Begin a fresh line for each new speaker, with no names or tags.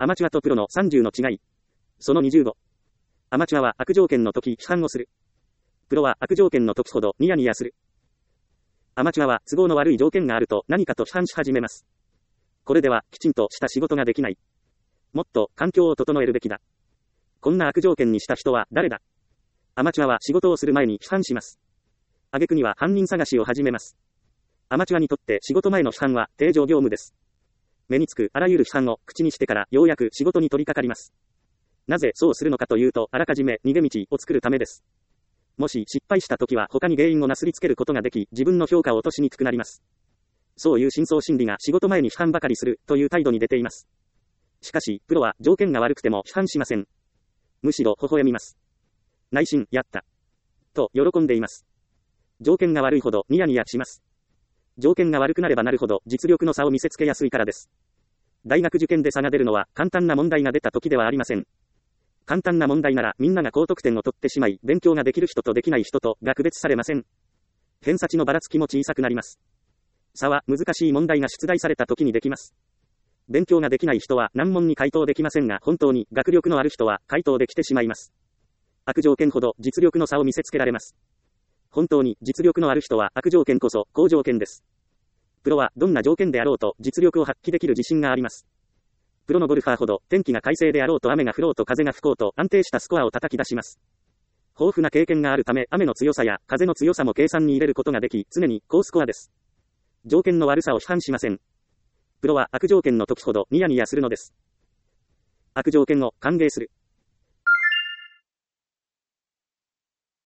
アマチュアとプロの30の違い。その25。アマチュアは悪条件の時批判をする。プロは悪条件の時ほどニヤニヤする。アマチュアは都合の悪い条件があると何かと批判し始めます。これではきちんとした仕事ができない。もっと環境を整えるべきだ。こんな悪条件にした人は誰だ。アマチュアは仕事をする前に批判します。挙句には犯人探しを始めます。アマチュアにとって仕事前の批判は定常業務です。目につくあらゆる批判を口にしてからようやく仕事に取り掛かります。なぜそうするのかというと、あらかじめ逃げ道を作るためです。もし失敗した時は他に原因をなすりつけることができ、自分の評価を落としにくくなります。そういう深層心理が仕事前に批判ばかりするという態度に出ています。しかし、プロは条件が悪くても批判しません。むしろ微笑みます。内心、やった。と喜んでいます。条件が悪いほどニヤニヤします。条件が悪くなればなるほど実力の差を見せつけやすいからです。大学受験で差が出るのは簡単な問題が出た時ではありません。簡単な問題ならみんなが高得点を取ってしまい、勉強ができる人とできない人とが区別されません。偏差値のばらつきも小さくなります。差は難しい問題が出題された時にできます。勉強ができない人は難問に回答できませんが、本当に学力のある人は回答できてしまいます。悪条件ほど実力の差を見せつけられます。本当に実力のある人は悪条件こそ好条件です。プロはどんな条件であろうと実力を発揮できる自信があります。プロのゴルファーほど天気が快晴であろうと雨が降ろうと風が吹こうと安定したスコアを叩き出します。豊富な経験があるため雨の強さや風の強さも計算に入れることができ、常に高スコアです。条件の悪さを批判しません。プロは悪条件の時ほどニヤニヤするのです。悪条件を歓迎する。